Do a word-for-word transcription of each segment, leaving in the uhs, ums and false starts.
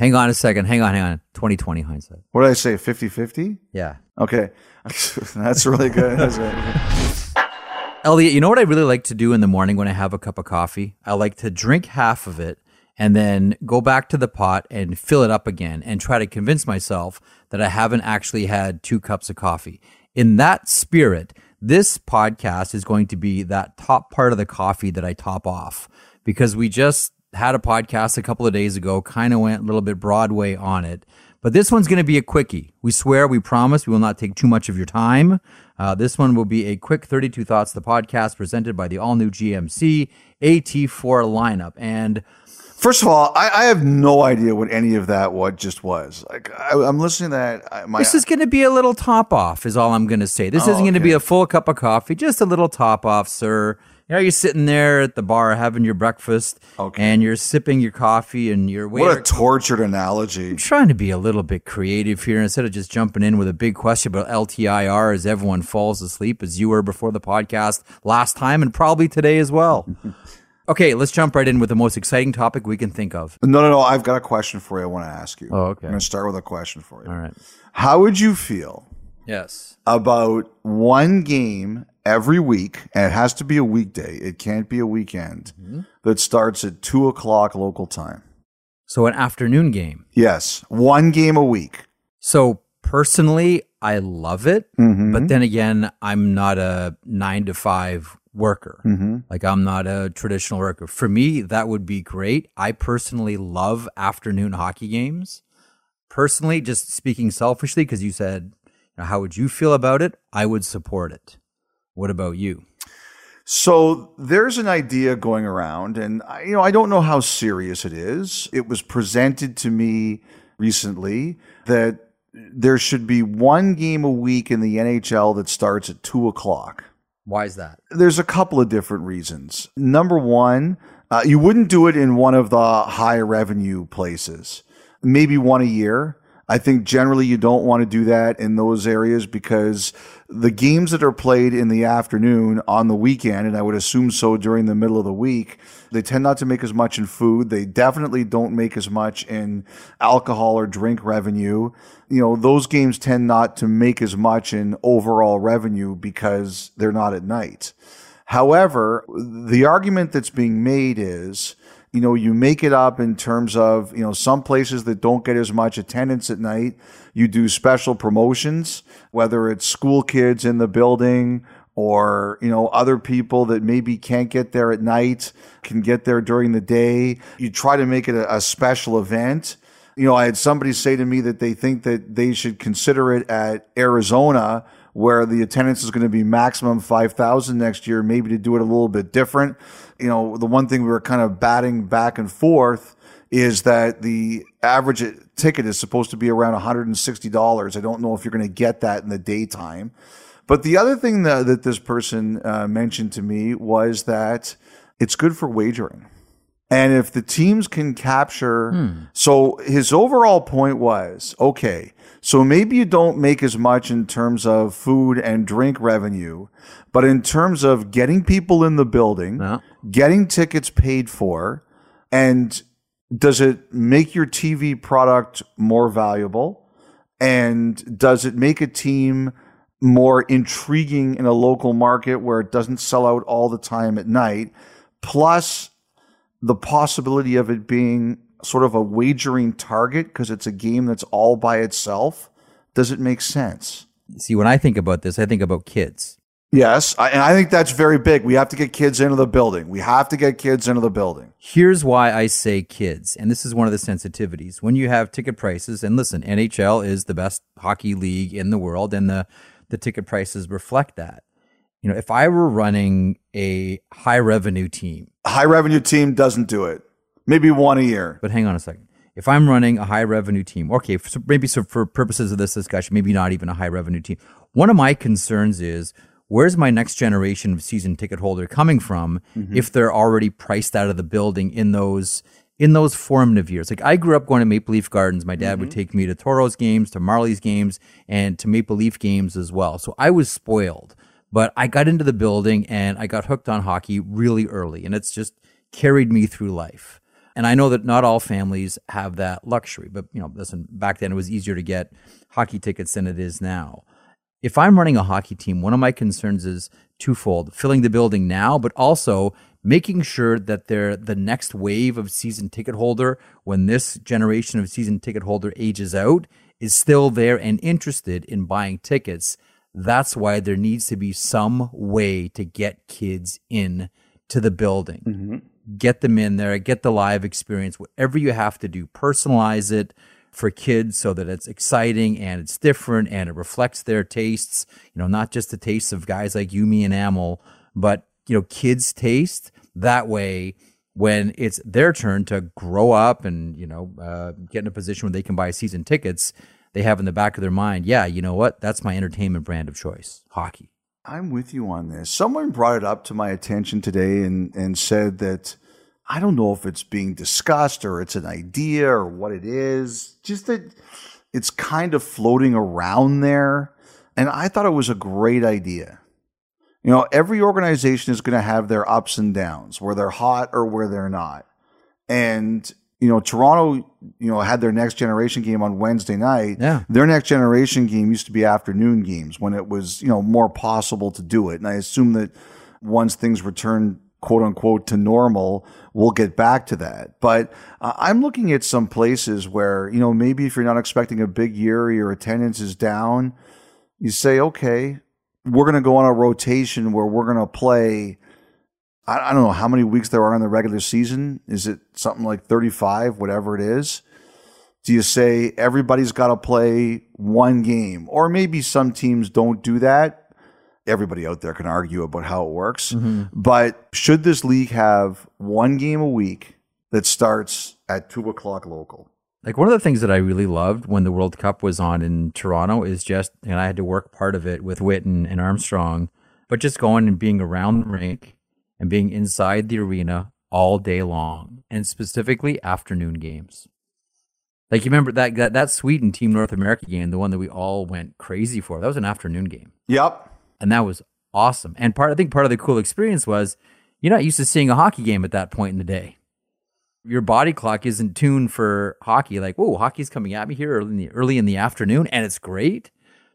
Hang on a second. Hang on, hang on. twenty twenty hindsight. What did I say? fifty-fifty? Yeah. Okay. That's really good, isn't it? Elliot, you know what I really like to do in the morning when I have a cup of coffee? I like to drink half of it and then go back to the pot and fill it up again and try to convince myself that I haven't actually had two cups of coffee. In that spirit, this podcast is going to be that top part of the coffee that I top off, because we just had a podcast a couple of days ago, kind of went a little bit Broadway on it. But this one's going to be a quickie. We swear, we promise, we will not take too much of your time. Uh, this one will be a quick thirty-two Thoughts, the podcast presented by the all-new G M C A T four lineup. And first of all, I, I have no idea what any of that what just was. Like I, I'm listening to that. I, my, this is going to be a little top-off is all I'm going to say. This Oh, isn't going to okay. be a full cup of coffee, just a little top-off, sir. You know, you're sitting there at the bar having your breakfast, Okay. and you're sipping your coffee, and you're waiting. What a tortured analogy. I'm trying to be a little bit creative here instead of just jumping in with a big question about L T I R as everyone falls asleep, as you were before the podcast last time and probably today as well. Okay, let's jump right in with the most exciting topic we can think of. No, no, no. I've got a question for you I want to ask you. Oh, okay. I'm going to start with a question for you. All right. How would you feel Yes. about one game every week, and it has to be a weekday, it can't be a weekend, Mm-hmm. that starts at two o'clock local time? So an afternoon game. Yes, one game a week. So personally, I love it. Mm-hmm. But then again, I'm not a nine to five worker. Mm-hmm. Like I'm not a traditional worker. For me, that would be great. I personally love afternoon hockey games. Personally, just speaking selfishly, because you said, you know, how would you feel about it? I would support it. What about you? So there's an idea going around, and I- you know I don't know how serious it is. It was presented to me recently that there should be one game a week in the N H L that starts at two o'clock. Why is that? There's a couple of different reasons. Number one, uh, you wouldn't do it in one of the high revenue places. Maybe one a year. I think generally you don't want to do that in those areas because the games that are played in the afternoon on the weekend, and I would assume so during the middle of the week, they tend not to make as much in food. They definitely don't make as much in alcohol or drink revenue. You know, those games tend not to make as much in overall revenue because they're not at night. However, the argument that's being made is, you know, you make it up in terms of, you know, some places that don't get as much attendance at night, you do special promotions, whether it's school kids in the building or, you know, other people that maybe can't get there at night can get there during the day. You try to make it a, a special event. You know, I had somebody say to me that they think that they should consider it at Arizona, where the attendance is going to be maximum five thousand next year, maybe to do it a little bit different. You know, the one thing we were kind of batting back and forth is that the average ticket is supposed to be around one hundred sixty dollars. I don't know if you're going to get that in the daytime. But the other thing that, that this person uh, mentioned to me was that it's good for wagering. And if the teams can capture, hmm. so his overall point was, okay, so maybe you don't make as much in terms of food and drink revenue, but in terms of getting people in the building, No. getting tickets paid for, and does it make your T V product more valuable? And does it make a team more intriguing in a local market where it doesn't sell out all the time at night? Plus the possibility of it being sort of a wagering target because it's a game that's all by itself. Does it make sense? See, when I think about this, I think about kids. Yes, I, and I think that's very big. We have to get kids into the building. We have to get kids into the building. Here's why I say kids, and this is one of the sensitivities. When you have ticket prices, and listen, N H L is the best hockey league in the world, and the, the ticket prices reflect that. You know, if I were running a high revenue team, High revenue team doesn't do it. Maybe one a year. but hang on a second. If I'm running a high revenue team, okay, so maybe so for purposes of this discussion, maybe not even a high revenue team. One of my concerns is, where's my next generation of season ticket holder coming from mm-hmm. if they're already priced out of the building in those in those formative years? Like I grew up going to Maple Leaf Gardens. My dad mm-hmm. would take me to Toros games, to Marlies games, and to Maple Leaf games as well. So I was spoiled. But I got into the building and I got hooked on hockey really early, and it's just carried me through life. And I know that not all families have that luxury, but you know, listen, back then it was easier to get hockey tickets than it is now. If I'm running a hockey team, one of my concerns is twofold: filling the building now, but also making sure that they're the next wave of season ticket holder, when this generation of season ticket holder ages out, is still there and interested in buying tickets. That's why there needs to be some way to get kids in to the building. Mm-hmm. Get them in there, get the live experience, whatever you have to do, personalize it for kids so that it's exciting and it's different and it reflects their tastes, you know, not just the tastes of guys like you, me, and Amel, but, you know, kids' taste. That way, when it's their turn to grow up and, you know, uh, get in a position where they can buy season tickets, they have in the back of their mind, yeah, you know what? That's my entertainment brand of choice, hockey. I'm with you on this. Someone brought it up to my attention today and, and said that, I don't know if it's being discussed or it's an idea or what it is, just that it's kind of floating around there. And I thought it was a great idea. You know, every organization is going to have their ups and downs, where they're hot or where they're not. And, you know, Toronto, you know, had their next generation game on Wednesday night. Yeah. Their next generation game used to be afternoon games when it was, you know, more possible to do it. And I assume that once things return, quote unquote, to normal, we'll get back to that. But uh, I'm looking at some places where, you know, maybe if you're not expecting a big year, your attendance is down, you say, okay, we're going to go on a rotation where we're going to play, I, I don't know how many weeks there are in the regular season. Is it something like thirty-five, whatever it is? Do you say everybody's got to play one game? Or maybe some teams don't do that. Everybody out there can argue about how it works. Mm-hmm. But should this league have one game a week that starts at two o'clock local? Like, one of the things that I really loved when the World Cup was on in Toronto is just, and I had to work part of it with Witt and, and Armstrong, but just going and being around the rink and being inside the arena all day long, and specifically afternoon games. Like, you remember that, that, that Sweden Team North America game, the one that we all went crazy for, that was an afternoon game. Yep. And that was awesome. And part, I think part of the cool experience was you're not used to seeing a hockey game at that point in the day. Your body clock isn't tuned for hockey. Like, whoa, hockey's coming at me here early in the, early in the afternoon, and it's great.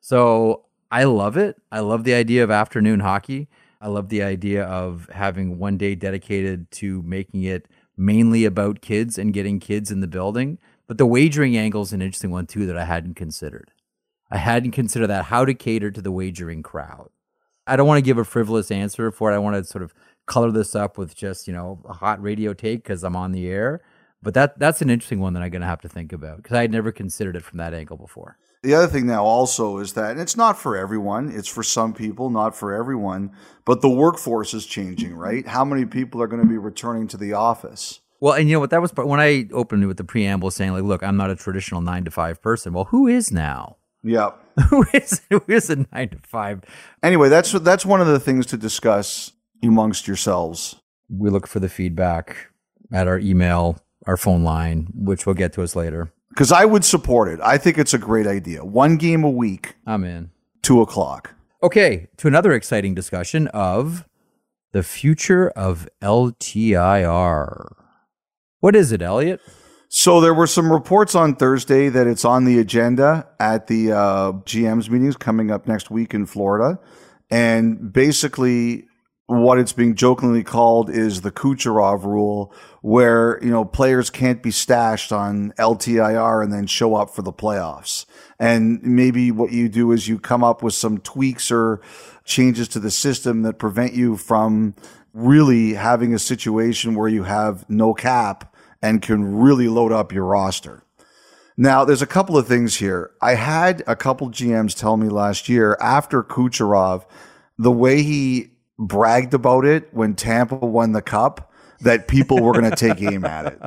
So I love it. I love the idea of afternoon hockey. I love the idea of having one day dedicated to making it mainly about kids and getting kids in the building. But the wagering angle is an interesting one, too, that I hadn't considered. I hadn't considered that, how to cater to the wagering crowd. I don't want to give a frivolous answer for it. I want to sort of color this up with just, you know, a hot radio take because I'm on the air. But that that's an interesting one that I'm going to have to think about because I had never considered it from that angle before. The other thing now also is that, and it's not for everyone, it's for some people, not for everyone, but the workforce is changing, right? How many people are going to be returning to the office? Well, and you know what, that was when I opened with the preamble saying, like, look, I'm not a traditional nine to five person. Well, who is now? Yeah. who is who is a nine to five? Anyway, that's that's one of the things to discuss amongst yourselves. We look for the feedback at our email, our phone line, which we'll get to us later. Because I would support it. I think it's a great idea. One game a week. I'm in. Two o'clock. Okay, to another exciting discussion of the future of L T I R. What is it, Elliot? So there were some reports on Thursday that it's on the agenda at the uh, G M's meetings coming up next week in Florida. And basically what it's being jokingly called is the Kucherov rule, where, you know, players can't be stashed on L T I R and then show up for the playoffs. And maybe what you do is you come up with some tweaks or changes to the system that prevent you from really having a situation where you have no cap and can really load up your roster. Now, there's a couple of things here. I had a couple G Ms tell me last year after Kucherov, the way he bragged about it when Tampa won the cup, that people were going to take aim at it.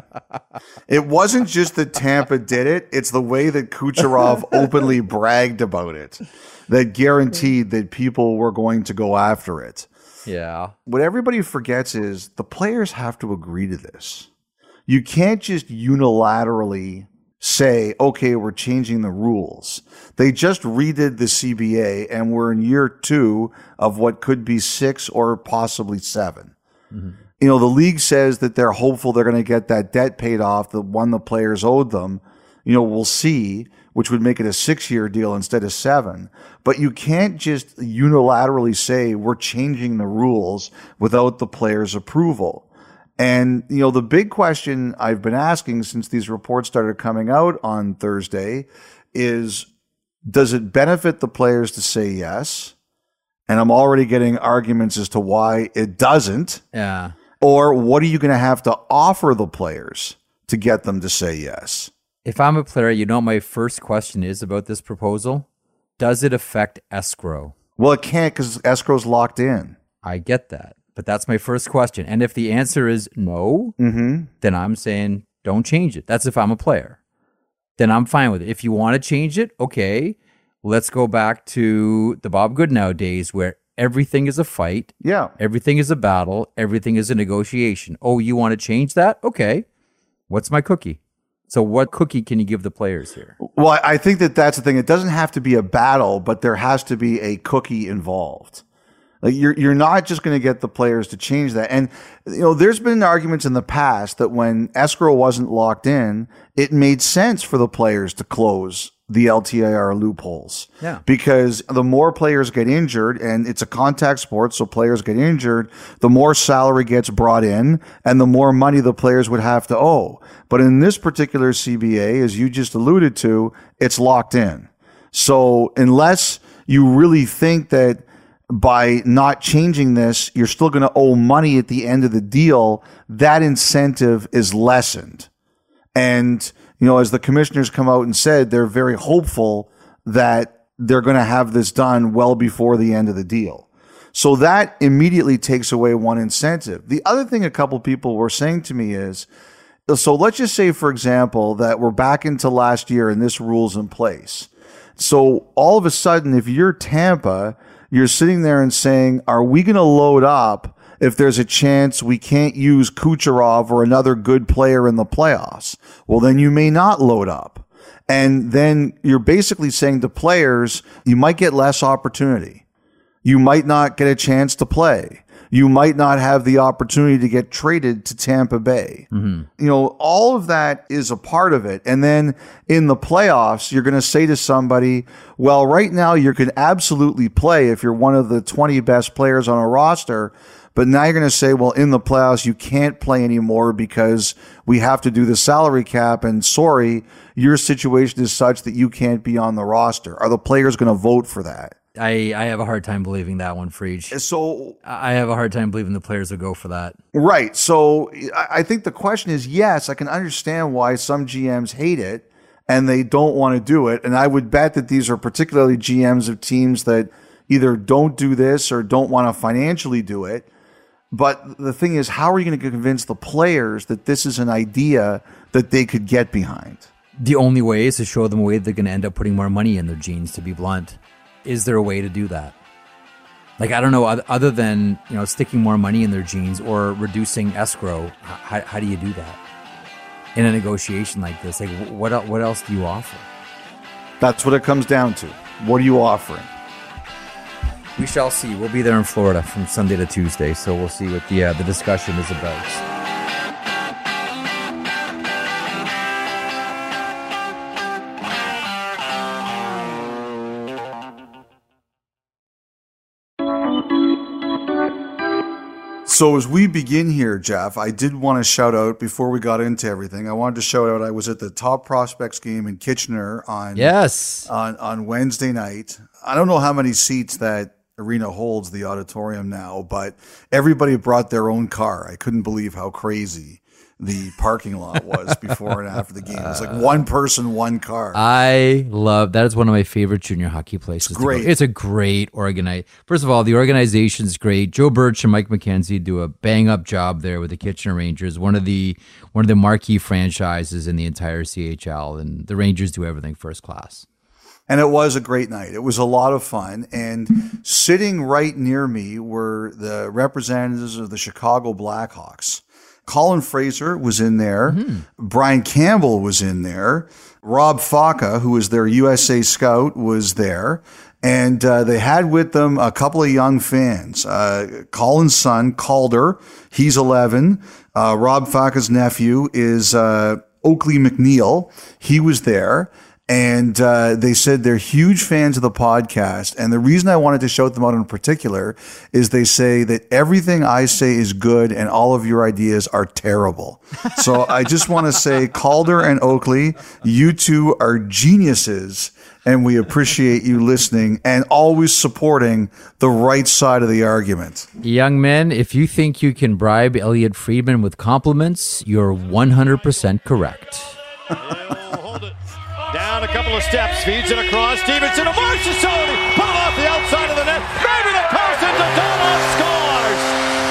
It wasn't just that Tampa did it. It's the way that Kucherov openly bragged about it that guaranteed that people were going to go after it. Yeah. What everybody forgets is the players have to agree to this. You can't just unilaterally say, okay, we're changing the rules. They just redid the C B A and we're in year two of what could be six or possibly seven. Mm-hmm. You know, the league says that they're hopeful they're going to get that debt paid off, the one the players owed them. You know, we'll see, which would make it a six-year deal instead of seven. But you can't just unilaterally say we're changing the rules without the players' approval. And, you know, the big question I've been asking since these reports started coming out on Thursday is, does it benefit the players to say yes? And I'm already getting arguments as to why it doesn't. Yeah. Or what are you going to have to offer the players to get them to say yes? If I'm a player, you know what my first question is about this proposal? Does it affect escrow? Well, it can't because escrow's locked in. I get that. But that's my first question. And if the answer is no, Mm-hmm. then I'm saying don't change it. That's if I'm a player. Then I'm fine with it. If you want to change it, okay, let's go back to the Bob Goodenow days where everything is a fight. Yeah. Everything is a battle. Everything is a negotiation. Oh, you want to change that? Okay. What's my cookie? So what cookie can you give the players here? Well, I I think that that's the thing. It doesn't have to be a battle, but there has to be a cookie involved. Like you're you're not just going to get the players to change that. And you know, there's been arguments in the past that when escrow wasn't locked in, it made sense for the players to close the L T I R loopholes. Yeah. Because the more players get injured, and it's a contact sport, so players get injured, the more salary gets brought in and the more money the players would have to owe. But in this particular C B A, as you just alluded to, it's locked in. So unless you really think that by not changing this, you're still going to owe money at the end of the deal, that incentive is lessened. And, you know, as the commissioners come out and said, they're very hopeful that they're going to have this done well before the end of the deal. So that immediately takes away one incentive. The other thing a couple people were saying to me is, so let's just say, for example, that we're back into last year and this rule's in place. So all of a sudden, if you're Tampa, you're sitting there and saying, are we going to load up if there's a chance we can't use Kucherov or another good player in the playoffs? Well, then you may not load up. And then you're basically saying to players, you might get less opportunity. You might not get a chance to play. You might not have the opportunity to get traded to Tampa Bay. Mm-hmm. You know, all of that is a part of it. And then in the playoffs, you're going to say to somebody, well, right now you can absolutely play if you're one of the twenty best players on a roster. But now you're going to say, well, in the playoffs, you can't play anymore because we have to do the salary cap. And sorry, your situation is such that you can't be on the roster. Are the players going to vote for that? I, I have a hard time believing that one, Freege. So I have a hard time believing the players will go for that. Right. So I think the question is, yes, I can understand why some G Ms hate it and they don't want to do it. And I would bet that these are particularly G Ms of teams that either don't do this or don't want to financially do it. But the thing is, how are you going to convince the players that this is an idea that they could get behind? The only way is to show them a way they're going to end up putting more money in their jeans, to be blunt. Is there a way to do that? Like, I don't know, other than, you know, sticking more money in their jeans or reducing escrow, how, how do you do that in a negotiation like this? Like, what, what else do you offer? That's what it comes down to. What are you offering? We shall see. We'll be there in Florida from Sunday to Tuesday, so we'll see what the, uh, the discussion is about. So as we begin here, Jeff, I did want to shout out, before we got into everything, I wanted to shout out, I was at the Top Prospects game in Kitchener on yes on, on Wednesday night. I don't know how many seats that arena holds, the auditorium now, but everybody brought their own car. I couldn't believe how crazy the parking lot was before and after the game. It was like one person, one car. I love that. Is one of my favorite junior hockey places. It's great. It's a great organize. First of all, the organization's great. Joe Birch and Mike McKenzie do a bang up job there with the Kitchener Rangers, one of the one of the marquee franchises in the entire C H L, and the Rangers do everything first class. And it was a great night. It was a lot of fun. And sitting right near me were the representatives of the Chicago Blackhawks. Colin Fraser was in there. Mm-hmm. Brian Campbell was in there. Rob Faka, who was their U S A scout, was there. And uh, they had with them a couple of young fans. Uh, Colin's son, Calder, he's eleven. Uh, Rob Faca's nephew is uh, Oakley McNeil. He was there. And uh, they said they're huge fans of the podcast. And the reason I wanted to shout them out in particular is they say that everything I say is good and all of your ideas are terrible. So I just want to say, Calder and Oakley, you two are geniuses. And we appreciate you listening and always supporting the right side of the argument. Young men, if you think you can bribe Elliot Friedman with compliments, you're one hundred percent correct. Hold it. Down a couple of steps, feeds it across. Stevenson to Marchessault. Put it off the outside of the net. Maybe the post, and Dadonov scores.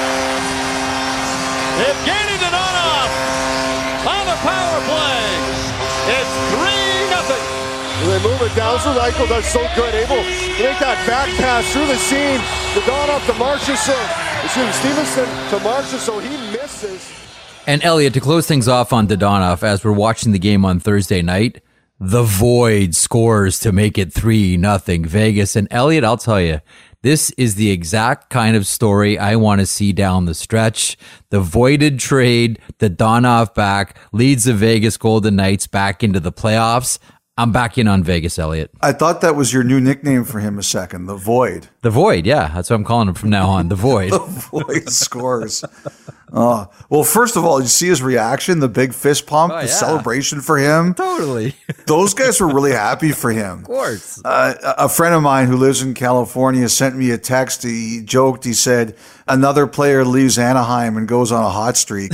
Evgeny Dadonov on the power play. It's three nothing. They move it down, so Eichel does so good, able to make that back pass through the seam. Dadonov to Marchessault. Excuse me, Stevenson to Marchessault. He misses. And Elliot, to close things off on Dadonov, as we're watching the game on Thursday night, the Void scores to make it three nothing Vegas. And Elliot, I'll tell you, this is the exact kind of story I want to see down the stretch. The voided trade, Dadonov back, leads the Vegas Golden Knights back into the playoffs. I'm back in on Vegas, Elliot. I thought that was your new nickname for him a second, the Void. The Void, yeah. That's what I'm calling him from now on, the Void. The Void scores. Uh, well, first of all, did you see his reaction, the big fist pump, Oh, the yeah. celebration for him? Totally. Those guys were really happy for him. Of course. Uh, a friend of mine who lives in California sent me a text. He joked, he said, another player leaves Anaheim and goes on a hot streak.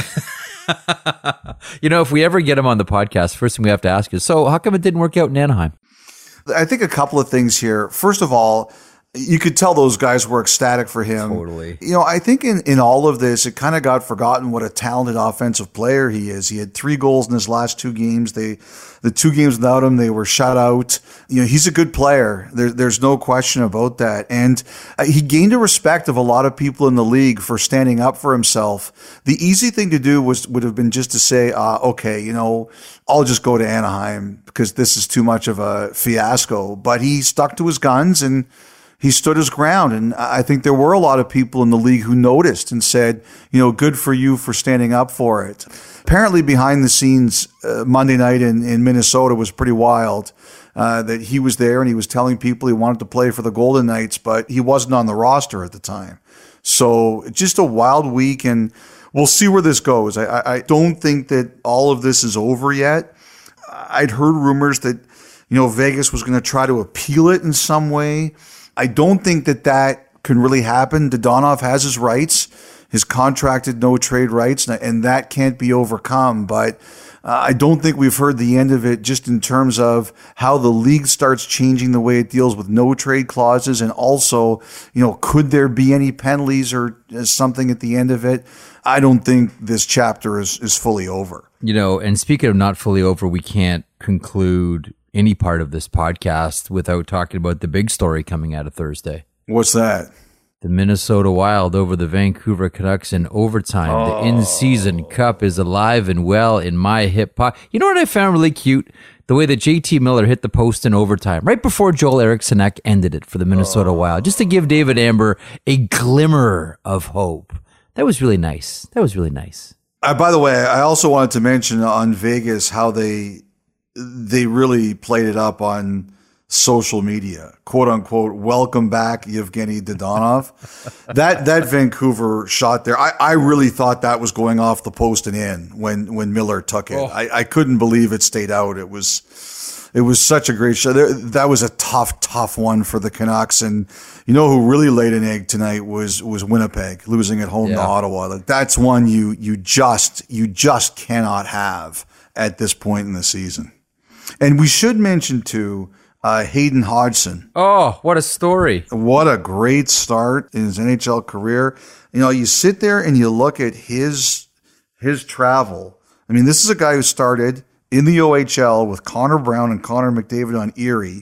You know, if we ever get him on the podcast, first thing we have to ask is, so how come it didn't work out in Anaheim? I think a couple of things here. First of all, you could tell those guys were ecstatic for him. Totally. You know, I think in, in all of this, it kind of got forgotten what a talented offensive player he is. He had three goals in his last two games. They, the two games without him, they were shut out. You know, he's a good player. There, there's no question about that. And uh, he gained the respect of a lot of people in the league for standing up for himself. The easy thing to do was would have been just to say, uh, okay, you know, I'll just go to Anaheim because this is too much of a fiasco. But he stuck to his guns and he stood his ground. And I think there were a lot of people in the league who noticed and said, you know, good for you for standing up for it. Apparently behind the scenes, uh, Monday night in, in Minnesota was pretty wild. Uh, that he was there and he was telling people he wanted to play for the Golden Knights, but he wasn't on the roster at the time. So just a wild week, and we'll see where this goes. I, I don't think that all of this is over yet. I'd heard rumors that, you know, Vegas was going to try to appeal it in some way. I don't think that that can really happen. Dadonov has his rights, his contracted no trade rights, and that can't be overcome. But uh, I don't think we've heard the end of it just in terms of how the league starts changing the way it deals with no trade clauses. And also, you know, could there be any penalties or something at the end of it? I don't think this chapter is, is fully over. You know, and speaking of not fully over, we can't conclude any part of this podcast without talking about the big story coming out of Thursday. What's that? The Minnesota Wild over the Vancouver Canucks in overtime. Oh. The in-season cup is alive and well in my hip pocket. You know what I found really cute? The way that J T Miller hit the post in overtime, right before Joel Eriksson ended it for the Minnesota oh. Wild, just to give David Amber a glimmer of hope. That was really nice. That was really nice. Uh, by the way, I also wanted to mention on Vegas how they they really played it up on social media, quote unquote, welcome back, Evgeny Dadonov. that that Vancouver shot there, I, I really thought that was going off the post and in when, when Miller took it. Oh. I, I couldn't believe it stayed out. It was it was such a great shot. There, that was a tough, tough one for the Canucks. And you know who really laid an egg tonight was was Winnipeg, losing at home yeah. to Ottawa. Like, that's one you you just you just cannot have at this point in the season. And we should mention, too, uh, Hayden Hodgson. Oh, what a story. What a great start in his N H L career. You know, you sit there and you look at his his travel. I mean, this is a guy who started in the O H L with Connor Brown and Connor McDavid on Erie.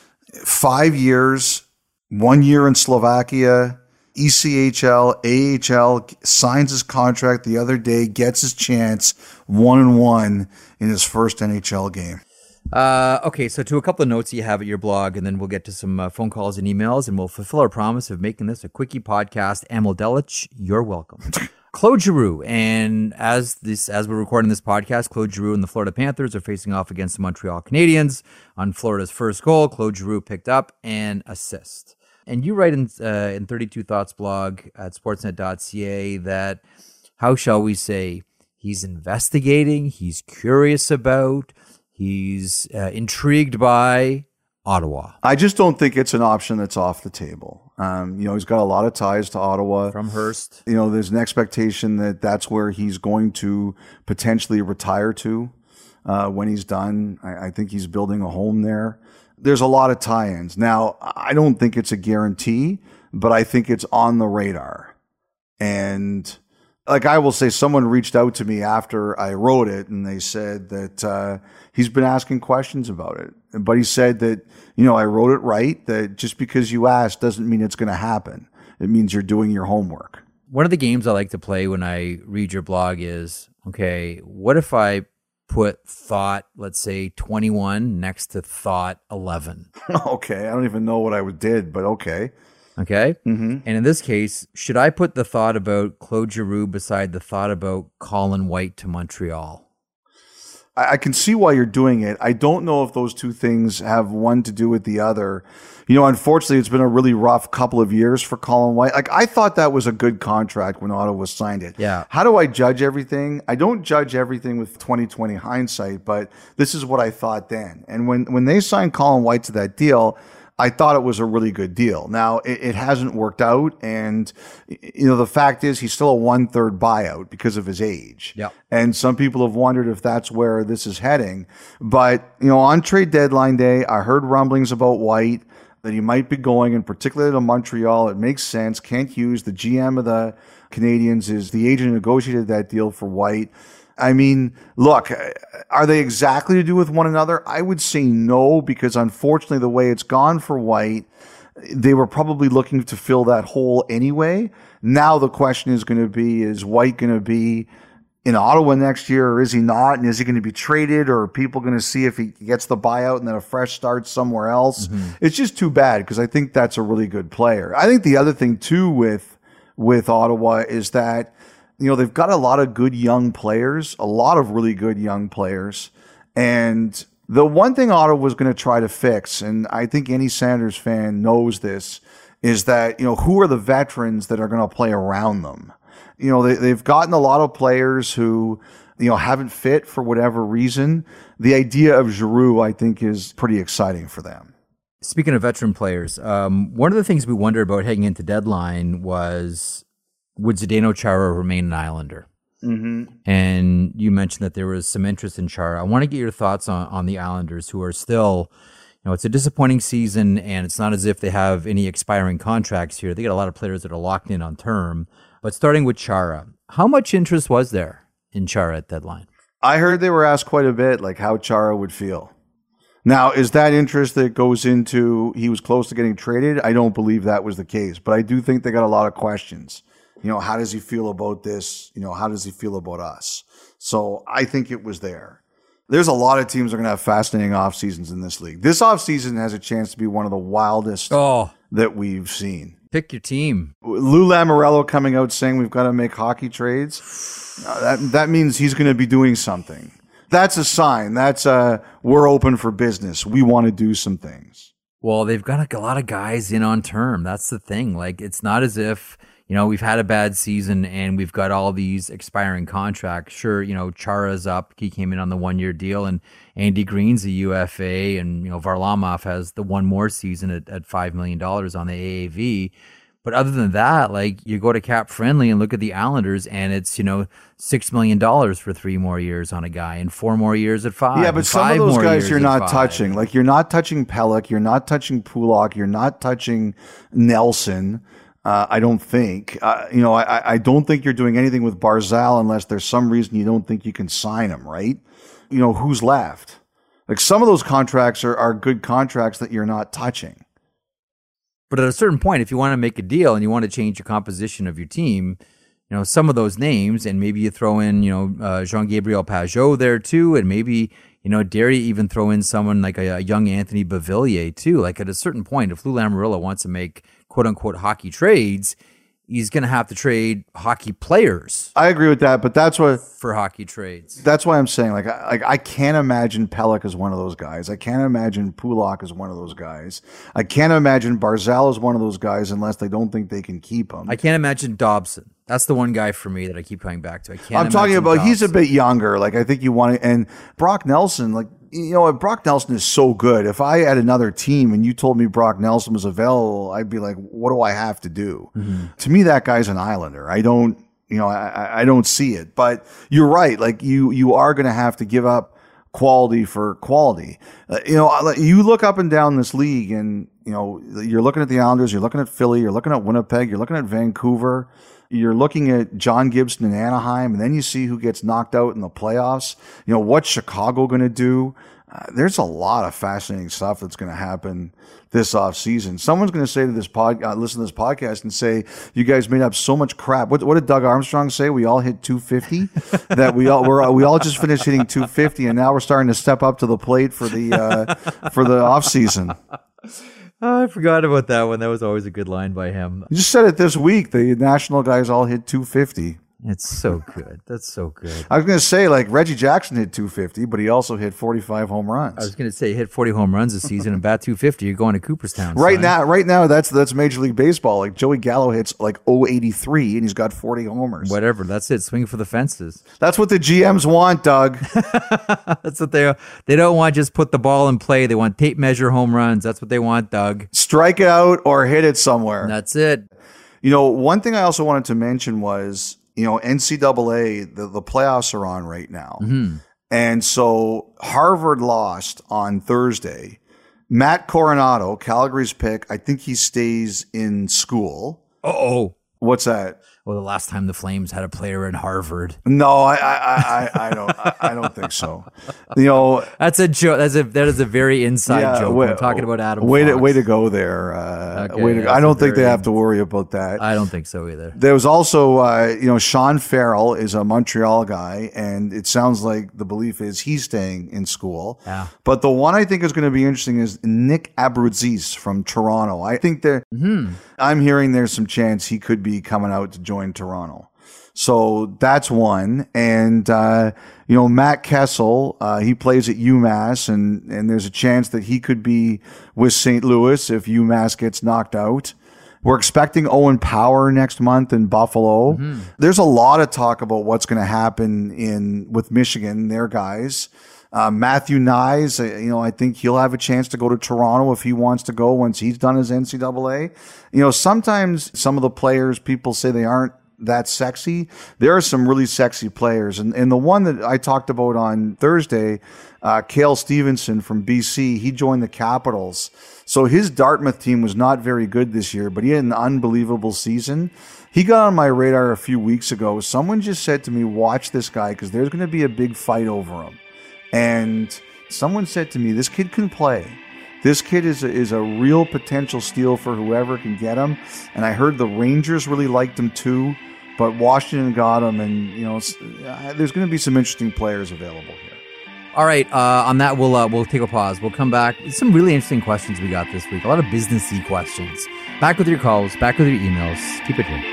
Five years, one year in Slovakia, E C H L, A H L, signs his contract the other day, gets his chance, one and one in his first N H L game. Uh, okay, so to a couple of notes you have at your blog, and then we'll get to some uh, phone calls and emails, and we'll fulfill our promise of making this a quickie podcast. Emil Delich, you're welcome. Claude Giroux, and as this as we're recording this podcast, Claude Giroux and the Florida Panthers are facing off against the Montreal Canadiens. On Florida's first goal, Claude Giroux picked up an assist. And you write in uh, in thirty-two Thoughts blog at sportsnet dot c a that, how shall we say, he's investigating, he's curious about, he's uh, intrigued by Ottawa. I just don't think it's an option that's off the table. Um, you know, he's got a lot of ties to Ottawa. From Hearst. You know, there's an expectation that that's where he's going to potentially retire to uh, when he's done. I, I think he's building a home there. There's a lot of tie-ins. Now, I don't think it's a guarantee, but I think it's on the radar. And like I will say, someone reached out to me after I wrote it, and they said that uh, he's been asking questions about it. But he said that, you know, I wrote it right, that just because you ask doesn't mean it's going to happen. It means you're doing your homework. One of the games I like to play when I read your blog is, okay, what if I put thought, let's say, twenty-one next to thought eleven? Okay, I don't even know what I did, but okay. Okay? Mm-hmm. And in this case, should I put the thought about Claude Giroux beside the thought about Colin White to Montreal? I, I can see why you're doing it. I don't know if those two things have one to do with the other. You know, unfortunately, it's been a really rough couple of years for Colin White. Like, I thought that was a good contract when Ottawa signed it. Yeah. How do I judge everything? I don't judge everything with twenty twenty hindsight, but this is what I thought then. And when, when they signed Colin White to that deal, I thought it was a really good deal. Now, it, it hasn't worked out. And, you know, the fact is he's still a one-third buyout because of his age. Yeah. And some people have wondered if that's where this is heading. But, you know, on trade deadline day, I heard rumblings about White, that he might be going, in particular to Montreal. It makes sense. Kent Hughes, the G M of the Canadiens, is the agent who negotiated that deal for White. I mean, look, are they exactly to do with one another? I would say no, because unfortunately the way it's gone for White, they were probably looking to fill that hole anyway. Now the question is going to be, is White going to be in Ottawa next year, or is he not? And is he going to be traded, or are people going to see if he gets the buyout and then a fresh start somewhere else? Mm-hmm. It's just too bad, because I think that's a really good player. I think the other thing too with, with Ottawa is that, you know, they've got a lot of good young players, a lot of really good young players. And the one thing Ottawa was going to try to fix, and I think any Sanders fan knows this, is that, you know, who are the veterans that are going to play around them? You know, they, they've gotten a lot of players who, you know, haven't fit for whatever reason. The idea of Giroux, I think, is pretty exciting for them. Speaking of veteran players, um, one of the things we wondered about heading into deadline was, would Zdeno Chara remain an Islander? Mm-hmm. And you mentioned that there was some interest in Chara. I want to get your thoughts on, on the Islanders, who are still, you know, it's a disappointing season, and it's not as if they have any expiring contracts here. They got a lot of players that are locked in on term. But starting with Chara, how much interest was there in Chara at deadline? I heard they were asked quite a bit, like how Chara would feel. Now, is that interest that goes into he was close to getting traded? I don't believe that was the case, but I do think they got a lot of questions. You know, how does he feel about this? You know, how does he feel about us? So I think it was there. There's a lot of teams that are going to have fascinating off seasons in this league. This off season has a chance to be one of the wildest oh. that we've seen. Pick your team. Lou Lamoriello coming out saying we've got to make hockey trades. Uh, that that means he's going to be doing something. That's a sign. That's a, we're open for business. We want to do some things. Well, they've got a lot of guys in on term. That's the thing. Like, it's not as if, you know, we've had a bad season and we've got all these expiring contracts. Sure, you know, Chara's up. He came in on the one-year deal, and Andy Green's a U F A, and, you know, Varlamov has the one more season at, at five million dollars on the A A V. But other than that, like, you go to Cap Friendly and look at the Islanders, and it's, you know, six million dollars for three more years on a guy and four more years at five. Yeah, but some of those guys you're not touching. Like, you're not touching Pelech. You're not touching Pulak. You're not touching Nelson. Uh, I don't think. Uh, you know, I, I don't think you're doing anything with Barzal unless there's some reason you don't think you can sign him, right? You know, who's left? Like, some of those contracts are, are good contracts that you're not touching. But at a certain point, if you want to make a deal and you want to change the composition of your team, you know, some of those names, and maybe you throw in, you know, uh, Jean-Gabriel Pageau there too, and maybe, you know, dare you even throw in someone like a, a young Anthony Beauvillier too. Like at a certain point, if Lou Lamoriello wants to make quote-unquote hockey trades, he's going to have to trade hockey players. I agree with that, but that's what for hockey trades. That's why I'm saying, like, I, like I can't imagine Pelech as one of those guys. I can't imagine Pulock as one of those guys. I can't imagine Barzal as one of those guys unless they don't think they can keep him. I can't imagine Dobson. That's the one guy for me that I keep coming back to. I can't. I'm talking about Dobson. He's a bit younger. Like I think you want to, and Brock Nelson, like. You know, Brock Nelson is so good. If I had another team and you told me Brock Nelson was available, I'd be like, what do I have to do? Mm-hmm. To me, that guy's an Islander. I don't, you know, I, I don't see it. But you're right. Like you, you are going to have to give up quality for quality. Uh, you know, you look up and down this league and, you know, you're looking at the Islanders, you're looking at Philly, you're looking at Winnipeg, you're looking at Vancouver. You're looking at John Gibson in Anaheim, and then you see who gets knocked out in the playoffs. You know, what's Chicago going to do? Uh, there's a lot of fascinating stuff that's going to happen this offseason. Someone's going to say to this pod, uh, listen to this podcast and say, you guys made up so much crap. What, what did Doug Armstrong say? We all hit two fifty? That we all, we're, we all just finished hitting two fifty, and now we're starting to step up to the plate for the, uh, for the offseason. Oh, I forgot about that one. That was always a good line by him. You just said it this week. The national guys all hit two fifty. It's so good. That's so good. I was going to say, like, Reggie Jackson hit two fifty, but he also hit forty-five home runs. I was going to say, hit forty home runs this season and bat two fifty. You're going to Cooperstown. Right son. now, right now, that's that's Major League Baseball. Like, Joey Gallo hits, like, oh eighty-three, and he's got forty homers. Whatever. That's it. Swing for the fences. That's what the G Ms want, Doug. That's what they They don't want just put the ball in play. They want tape measure home runs. That's what they want, Doug. Strike it out or hit it somewhere. That's it. You know, one thing I also wanted to mention was, you know, N C double A, the, the playoffs are on right now. Mm-hmm. And so Harvard lost on Thursday. Matt Coronado, Calgary's pick, I think he stays in school. Uh-oh. What's that? Well, the last time the Flames had a player in Harvard. No, I, I, I, I don't, I, I don't think so. You know, that's a joke. That's a that is a very inside yeah, joke. Way, We're talking about Adam. Way Fox. to, way to go there. Uh, okay, way to go. I don't think they have to worry about that. I don't think so either. There was also, uh, you know, Sean Farrell is a Montreal guy, and it sounds like the belief is he's staying in school. Yeah. But the one I think is going to be interesting is Nick Abruzzese from Toronto. I think there. Mm-hmm. I'm hearing there's some chance he could be coming out to join Toronto. So that's one. And, uh, you know, Matt Kessel, uh, he plays at UMass, and, and there's a chance that he could be with Saint Louis if UMass gets knocked out. We're expecting Owen Power next month in Buffalo. Mm-hmm. There's a lot of talk about what's going to happen in with Michigan, their guys. Uh, Matthew Nyes, uh, you know, I think he'll have a chance to go to Toronto if he wants to go once he's done his N C double A. You know, sometimes some of the players, people say they aren't that sexy. There are some really sexy players. And, and the one that I talked about on Thursday, uh, Cale Stevenson from B C, he joined the Capitals. So his Dartmouth team was not very good this year, but he had an unbelievable season. He got on my radar a few weeks ago. Someone just said to me, watch this guy because there's going to be a big fight over him. And someone said to me, this kid can play. This kid is a, is a real potential steal for whoever can get him. And I heard the Rangers really liked him too, but Washington got him. And, you know, there's going to be some interesting players available here. All right. Uh, on that, we'll uh, we'll take a pause. We'll come back. Some really interesting questions we got this week. A lot of businessy questions. Back with your calls. Back with your emails. Keep it here.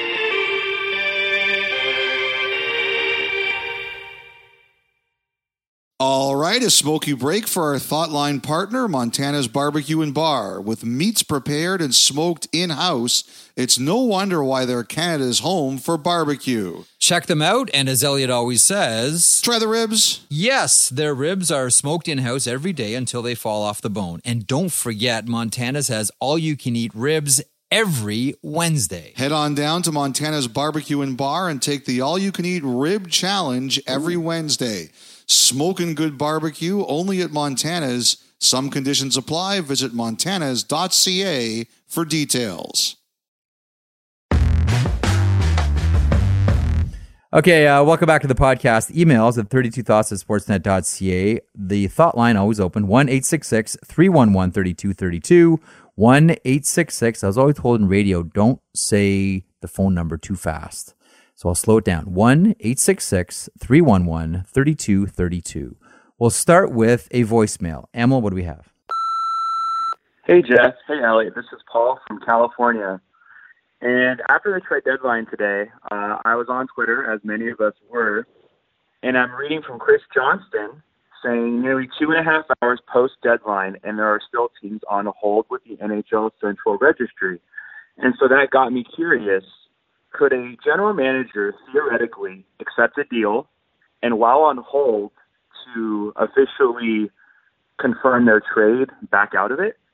All right, a smoky break for our Thoughtline partner, Montana's Barbecue and Bar. With meats prepared and smoked in-house, it's no wonder why they're Canada's home for barbecue. Check them out, and as Elliot always says... Try the ribs. Yes, their ribs are smoked in-house every day until they fall off the bone. And don't forget, Montana's has all-you-can-eat ribs every Wednesday. Head on down to Montana's Barbecue and Bar and take the all-you-can-eat rib challenge every Wednesday. Smoking good barbecue only at Montana's. Some conditions apply. Visit montanas dot c a for details. Okay, uh, welcome back to the podcast. Emails at thirty-two thoughts at sportsnet dot c a. The thought line always open, one eight six six, three one one, three two three two, one eight six six. I was always told in radio, don't say the phone number too fast. So I'll slow it down. one eight six six, three one one, three two three two. We'll start with a voicemail. Emil, what do we have? Hey, Jeff. Hey, Elliot. This is Paul from California. And after the trade deadline today, uh, I was on Twitter, as many of us were, and I'm reading from Chris Johnston saying nearly two and a half hours post-deadline, and there are still teams on hold with the N H L Central Registry. And so that got me curious. Could a general manager theoretically accept a deal and while on hold to officially confirm their trade back out of it?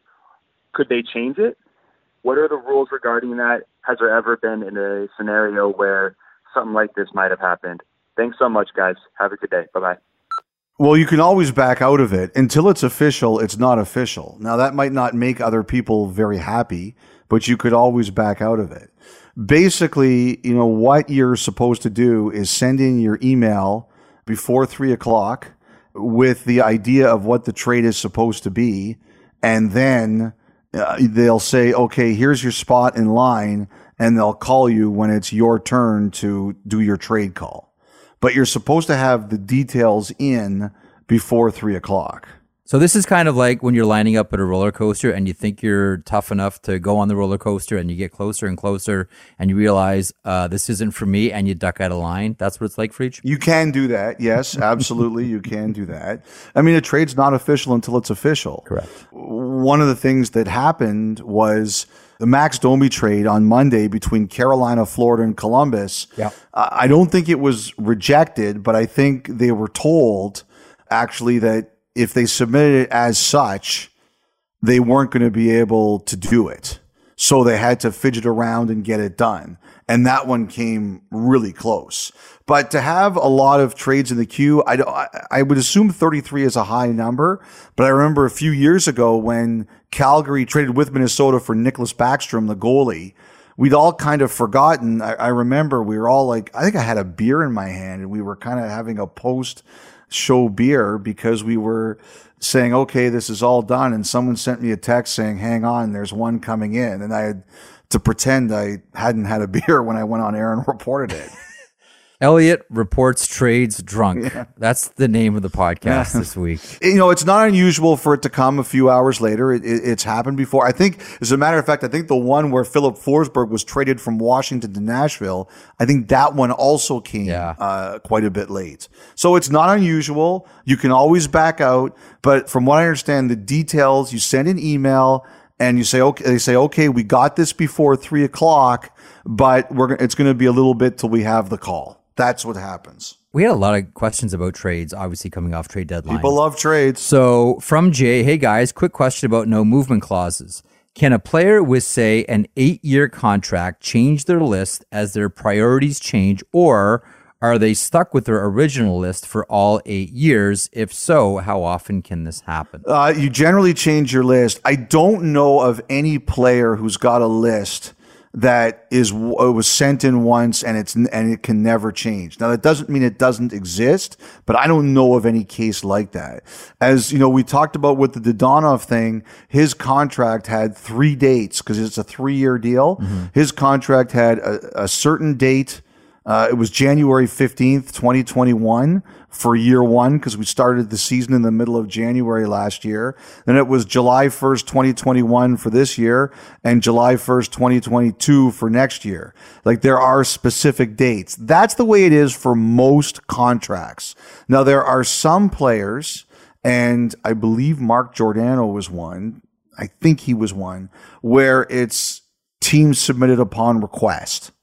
Could they change it? What are the rules regarding that? Has there ever been in a scenario where something like this might have happened? Thanks so much, guys. Have a good day. Bye-bye. Well, you can always back out of it. Until it's official, it's not official. Now, that might not make other people very happy, but you could always back out of it. Basically, you know, what you're supposed to do is send in your email before three o'clock with the idea of what the trade is supposed to be, and then uh, they'll say, okay, here's your spot in line, and they'll call you when it's your turn to do your trade call. But you're supposed to have the details in before three o'clock. So this is kind of like when you're lining up at a roller coaster and you think you're tough enough to go on the roller coaster, and you get closer and closer and you realize uh, this isn't for me, and you duck out of line. That's what it's like for each. You can do that. Yes, absolutely. You can do that. I mean, a trade's not official until it's official. Correct. One of the things that happened was the Max Domi trade on Monday between Carolina, Florida, and Columbus. Yeah. I don't think it was rejected, but I think they were told actually that if they submitted it as such, they weren't going to be able to do it. So they had to fidget around and get it done. And that one came really close. But to have a lot of trades in the queue, I, I would assume thirty-three is a high number. But I remember a few years ago when Calgary traded with Minnesota for Nicholas Backstrom, the goalie, we'd all kind of forgotten. I, I remember we were all like, I think I had a beer in my hand, and we were kind of having a post show beer because we were saying, okay, this is all done. And someone sent me a text saying, hang on, there's one coming in. And I had to pretend I hadn't had a beer when I went on air and reported it. Elliot reports trades drunk. Yeah. That's the name of the podcast yeah. this week. You know, it's not unusual for it to come a few hours later. It, it, it's happened before. I think, as a matter of fact, I think the one where Philip Forsberg was traded from Washington to Nashville, I think that one also came yeah. uh, quite a bit late. So it's not unusual. You can always back out. But from what I understand, the details, you send an email and you say, okay, they say, okay, we got this before three o'clock, but we're it's going to be a little bit till we have the call. That's what happens. We had a lot of questions about trades, obviously coming off trade deadline. People love trades. So from Jay, hey guys, quick question about no movement clauses. Can a player with, say, an eight-year contract change their list as their priorities change, or are they stuck with their original list for all eight years? If so, how often can this happen? Uh, you generally change your list. I don't know of any player who's got a list that is it was sent in once and it's and it can never change. Now that doesn't mean it doesn't exist, but I don't know of any case like that. As you know, we talked about with the Dodonov thing, his contract had three dates because it's a three-year deal. Mm-hmm. His contract had a, a certain date. Uh, it was January fifteenth, twenty twenty-one for year one because we started the season in the middle of January last year. Then it was July first, twenty twenty-one for this year and July first, twenty twenty-two for next year. Like there are specific dates. That's the way it is for most contracts. Now there are some players, and I believe Mark Giordano was one. I think he was one where it's teams submitted upon request.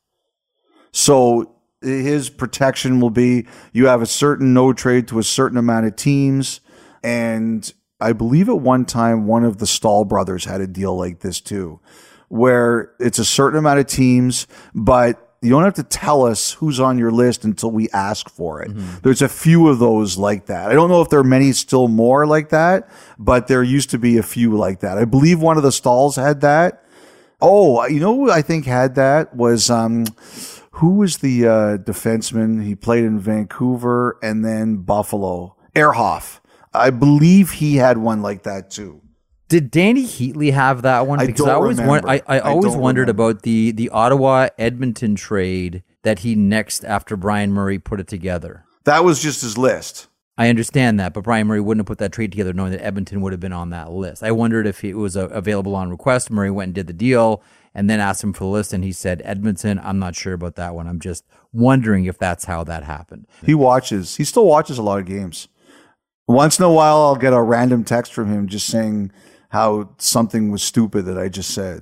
So his protection will be you have a certain no trade to a certain amount of teams. And I believe at one time, one of the Stahl brothers had a deal like this too, where it's a certain amount of teams, but you don't have to tell us who's on your list until we ask for it. Mm-hmm. There's a few of those like that. I don't know if there are many still more like that, but there used to be a few like that. I believe one of the Stahls had that. Oh, you know who I think had that was, um, who was the uh, defenseman? He played in Vancouver and then Buffalo. Ehrhoff. I believe he had one like that too. Did Danny Heatley have that one? I because don't I always remember. Won- I, I always I wondered remember. about the the Ottawa Edmonton trade that he next after Brian Murray put it together. That was just his list. I understand that, but Brian Murray wouldn't have put that trade together knowing that Edmonton would have been on that list. I wondered if it was uh, available on request. Murray went and did the deal and then asked him for the list, and he said, Edmonton, I'm not sure about that one. I'm just wondering if that's how that happened. He watches. He still watches a lot of games. Once in a while, I'll get a random text from him just saying how something was stupid that I just said.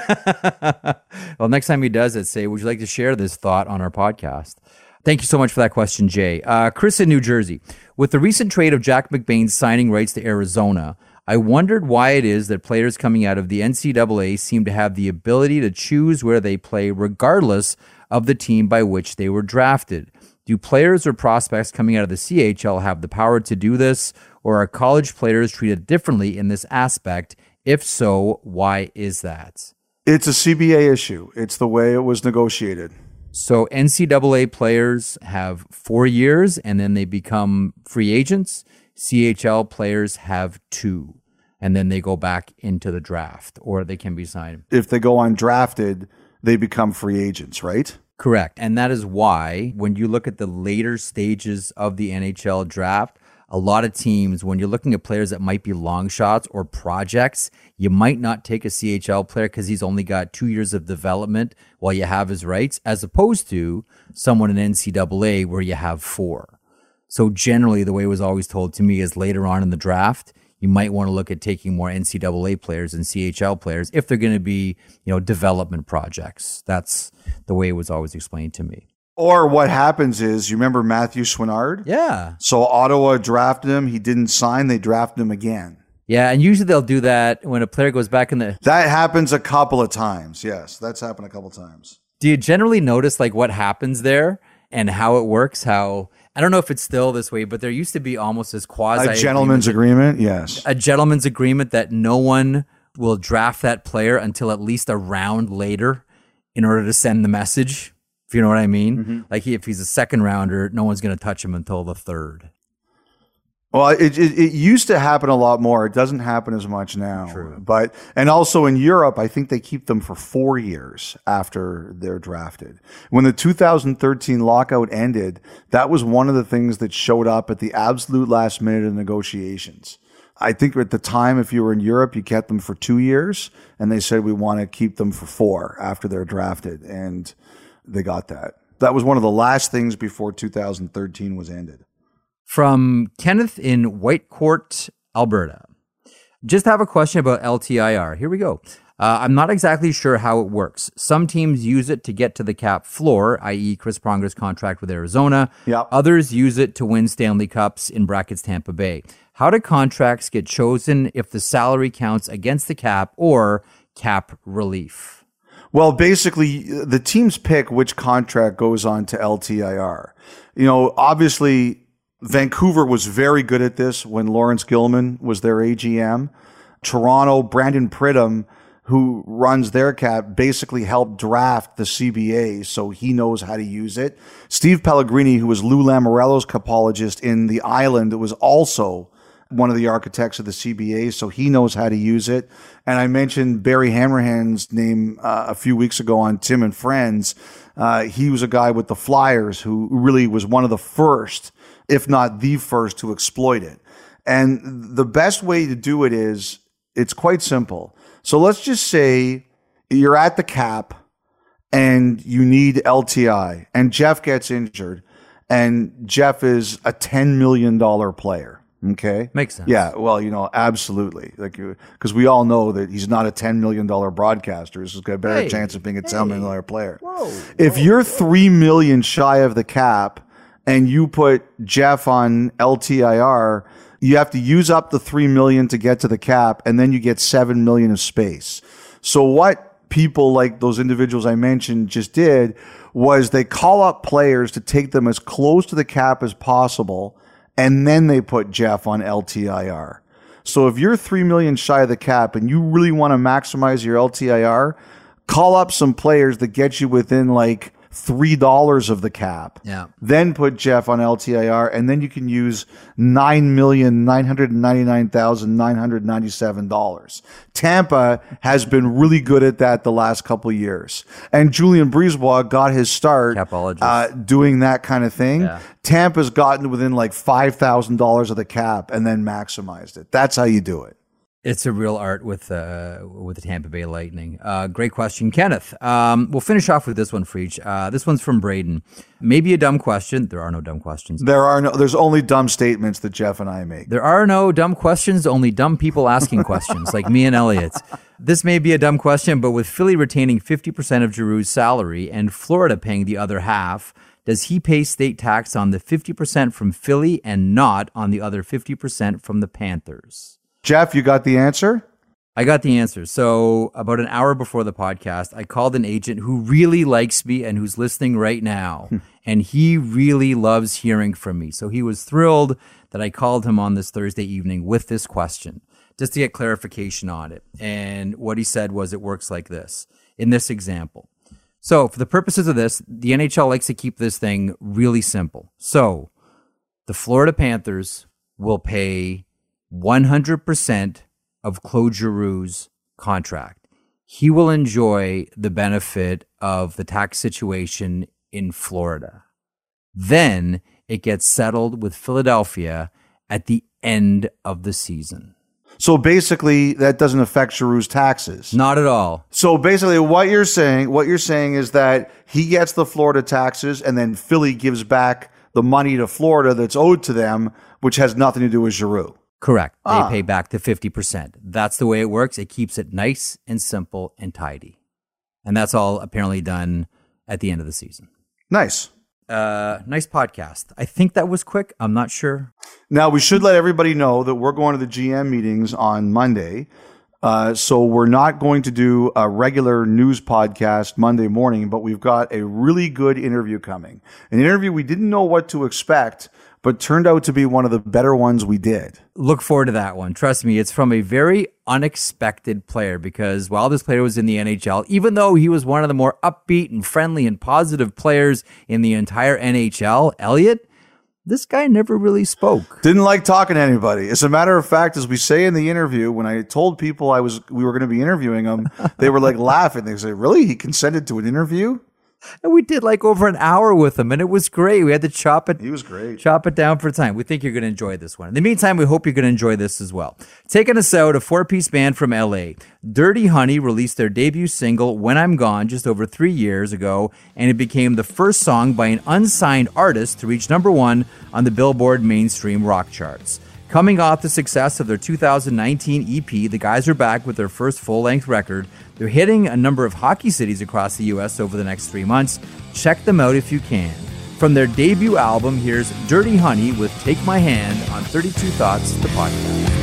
Well, next time he does it, say, would you like to share this thought on our podcast? Thank you so much for that question, Jay. Uh, Chris in New Jersey. With the recent trade of Jack McBain signing rights to Arizona, I wondered why it is that players coming out of the N C double A seem to have the ability to choose where they play regardless of the team by which they were drafted. Do players or prospects coming out of the C H L have the power to do this, or are college players treated differently in this aspect? If so, why is that? It's a C B A issue. It's the way it was negotiated. So N C double A players have four years and then they become free agents. C H L players have two, and then they go back into the draft, or they can be signed. If they go undrafted, they become free agents, right? Correct. And that is why when you look at the later stages of the N H L draft, a lot of teams, when you're looking at players that might be long shots or projects, you might not take a C H L player because he's only got two years of development while you have his rights, as opposed to someone in N C double A where you have four. So generally, the way it was always told to me is later on in the draft, you might want to look at taking more N C double A players and C H L players if they're going to be, you know, development projects. That's the way it was always explained to me. Or what happens is, you remember Matthew Swinard? Yeah. So Ottawa drafted him. He didn't sign. They drafted him again. Yeah, and usually they'll do that when a player goes back in the... That happens a couple of times. Yes, that's happened a couple of times. Do you generally notice like what happens there and how it works? How... I don't know if it's still this way, but there used to be almost this quasi... A gentleman's agreement, yes. A gentleman's agreement that no one will draft that player until at least a round later in order to send the message, if you know what I mean. Mm-hmm. Like if he's a second rounder, no one's going to touch him until the third. Well, it, it it used to happen a lot more. It doesn't happen as much now. True. But and also in Europe, I think they keep them for four years after they're drafted. When the two thousand thirteen lockout ended, that was one of the things that showed up at the absolute last minute of negotiations. I think at the time, if you were in Europe, you kept them for two years, and they said we want to keep them for four after they're drafted, and they got that. That was one of the last things before two thousand thirteen was ended. From Kenneth in Whitecourt, Alberta. Just have a question about L T I R. Here we go. Uh, I'm not exactly sure how it works. Some teams use it to get to the cap floor, that is. Chris Pronger's contract with Arizona. Yep. Others use it to win Stanley Cups, in brackets Tampa Bay. How do contracts get chosen if the salary counts against the cap or cap relief? Well, basically, the teams pick which contract goes on to L T I R. You know, obviously... Vancouver was very good at this when Lawrence Gilman was their A G M. Toronto, Brandon Pridham, who runs their cap, basically helped draft the C B A, so he knows how to use it. Steve Pellegrini, who was Lou Lamoriello's capologist in the Island, was also one of the architects of the C B A, so he knows how to use it. And I mentioned Barry Hanrahan's name uh, a few weeks ago on Tim and Friends. Uh, he was a guy with the Flyers who really was one of the first, if not the first, to exploit it. And the best way to do it is, it's quite simple. So let's just say you're at the cap and you need L T I, and Jeff gets injured, and Jeff is a ten million dollars player. Okay. Makes sense. Yeah. Well, you know, absolutely. Like, because we all know that he's not a ten million dollars broadcaster. He's got a better hey, chance of being a hey. ten million dollars player. Whoa, if whoa, you're whoa. three million dollars shy of the cap and you put Jeff on L T I R, you have to use up the three million dollars to get to the cap, and then you get seven million dollars of space. So what people like those individuals I mentioned just did was they call up players to take them as close to the cap as possible, and then they put Jeff on L T I R. So if you're three million dollars shy of the cap and you really want to maximize your L T I R, call up some players that get you within like three dollars of the cap. Yeah. Then put Jeff on L T I R, and then you can use nine million nine hundred ninety-nine thousand nine hundred ninety-seven dollars. Tampa has been really good at that the last couple of years. And Julien Brisebois got his start uh, doing that kind of thing. Yeah. Tampa's gotten within like five thousand dollars of the cap and then maximized it. That's how you do it. It's a real art with uh, with the Tampa Bay Lightning. Uh, great question, Kenneth. Um, we'll finish off with this one for each. Uh, this one's from Braden. Maybe a dumb question. There are no dumb questions. There are no. There's only dumb statements that Jeff and I make. There are no dumb questions. Only dumb people asking questions, like me and Elliot. This may be a dumb question, but with Philly retaining fifty percent of Giroux's salary and Florida paying the other half, does he pay state tax on the fifty percent from Philly and not on the other fifty percent from the Panthers? Jeff, you got the answer? I got the answer. So about an hour before the podcast, I called an agent who really likes me and who's listening right now. And he really loves hearing from me. So he was thrilled that I called him on this Thursday evening with this question, just to get clarification on it. And what he said was it works like this, in this example. So for the purposes of this, the N H L likes to keep this thing really simple. So the Florida Panthers will pay one hundred percent of Claude Giroux's contract. He will enjoy the benefit of the tax situation in Florida. Then it gets settled with Philadelphia at the end of the season. So basically, that doesn't affect Giroux's taxes. Not at all. So basically, what you're saying, what you're saying is that he gets the Florida taxes, and then Philly gives back the money to Florida that's owed to them, which has nothing to do with Giroux. Correct. They Ah. pay back the fifty percent. That's the way it works. It keeps it nice and simple and tidy. And that's all apparently done at the end of the season. Nice. Uh, nice podcast. I think that was quick. I'm not sure. Now, we should let everybody know that we're going to the G M meetings on Monday. Uh, so we're not going to do a regular news podcast Monday morning, but we've got a really good interview coming. An interview we didn't know what to expect, but turned out to be one of the better ones we did. Look forward to that one. Trust me, it's from a very unexpected player, because while this player was in the N H L, even though he was one of the more upbeat and friendly and positive players in the entire N H L, Elliot, this guy never really spoke. Didn't like talking to anybody. As a matter of fact, as we say in the interview, when I told people I was we were going to be interviewing him, they were like laughing. They say, "Really? He consented to an interview?" And we did like over an hour with him, and it was great. We had to chop it. He was great. Chop it down for time. We think you're going to enjoy this one. In the meantime, we hope you're going to enjoy this as well. Taking us out, a four-piece band from L A. Dirty Honey released their debut single, When I'm Gone, just over three years ago, and it became the first song by an unsigned artist to reach number one on the Billboard mainstream rock charts. Coming off the success of their two thousand nineteen E P, the guys are back with their first full-length record. They're hitting a number of hockey cities across the U S over the next three months. Check them out if you can. From their debut album, here's Dirty Honey with Take My Hand on thirty-two Thoughts, the podcast.